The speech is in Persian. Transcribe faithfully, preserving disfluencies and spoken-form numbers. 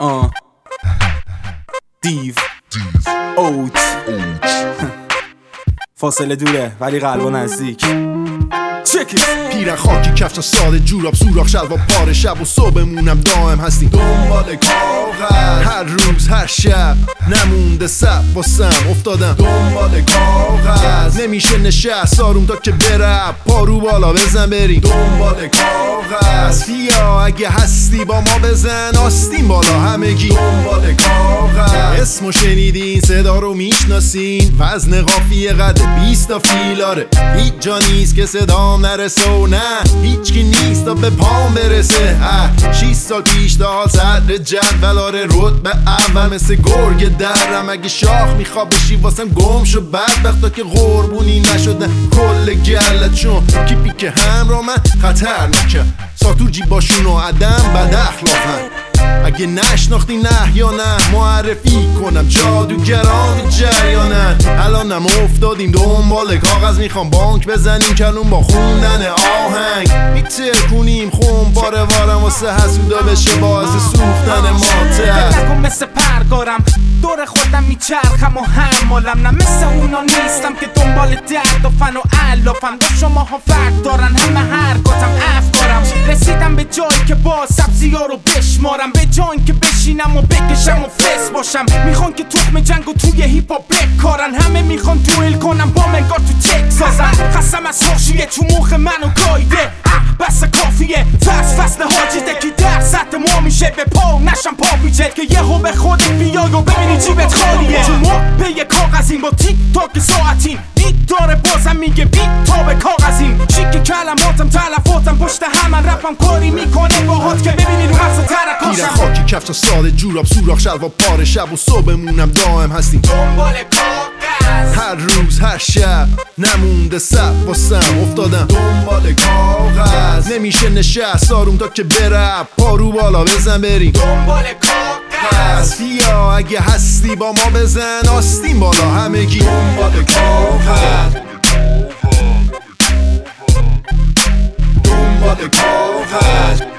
آه دیو اوچ فاصله دوره ولی قلب و نزدیک. پیرن خاکی کفش ساده جوراب سوراخ شلوار پاره شب و صبحمونم دائم هستیم دنبال کاغذ هر روز هر شب نمونده سب واسم افتادم دنبال کاغذ نمیشه نشست آروم تا که برم پارو بالا بزن بریم دنبال کاغذ فیا اگه هستی با ما بزن آستین بالا همگی دنبال کاغذ اسمو شنیدین صدا رو میشناسین وزن قافیه قد بیست تا فیلاره هیچ جا نیست که صدا نرسه و نه هیچ کی نیست تا به پام برسه شیش سال پیش تا حال صدر جدولاره رتبه اول مثل گرگ درم اگه شاخ میخوا بشی واسم گم شو بدبختا که قربونی نشدن کل گلت چون کیپی که همراه من خطر نکن ساتور جیباشون و عدم بد اخلاقن اگه نشناختی نه یا نه معرفی کنم جادوگران جریانن الانم افتادیم دنبال کاغذ میخوام بانک بزنیم کلون با خوندن آهنگ میتر کنیم خون باره وارم واسه حسودا بشه باعث سوختن ماتر دلکم مثل پرگارم دور خودم میچرخم و همالم نه مثل اونا نیستم که دنبال درد و فن و علافم دو شما ها فرق دارن همه حرکاتم افکارم رسیدم به جایی که با سبزی ها رو بشمارم به جایی که بشینم و بکشم و فس باشم میخوان که تخم جنگ و توی هیپ هاپ بکارن همه میخوان دوئل کنم با منگار تو چک سازن خستم از خوشیه چون موخ منو گایده بس کافیه فرس فصل حاجیده که در سطح ما میشه به پا نشم پا میچه که یهو به خودت بیای و ببینی جیبت خالیه چون ما به یه کاغذیم با تیک تاک ساعتیم بیت داره بازم میگه بیت تا به کاغذیم شیک کلماتم تلفاتم پشت همن رپم کاری میکنه باهات که ببینی رو مغز ترکاشم پیرن خاکی کفش ساده جوراب سوراخ شلوار پاره شب و صبحمونم دائم هستیم دنبال کاغذ هر روز هر شب نمونده سب واسم افتادم دنبال کاغذ نمیشه نشست آروم تا که برم پارو بالا بزن بریم دنبال کاغذ فیا اگه هستی با ما بزن آستین بالا همگی دنبال کاغذ دنبال کاغذ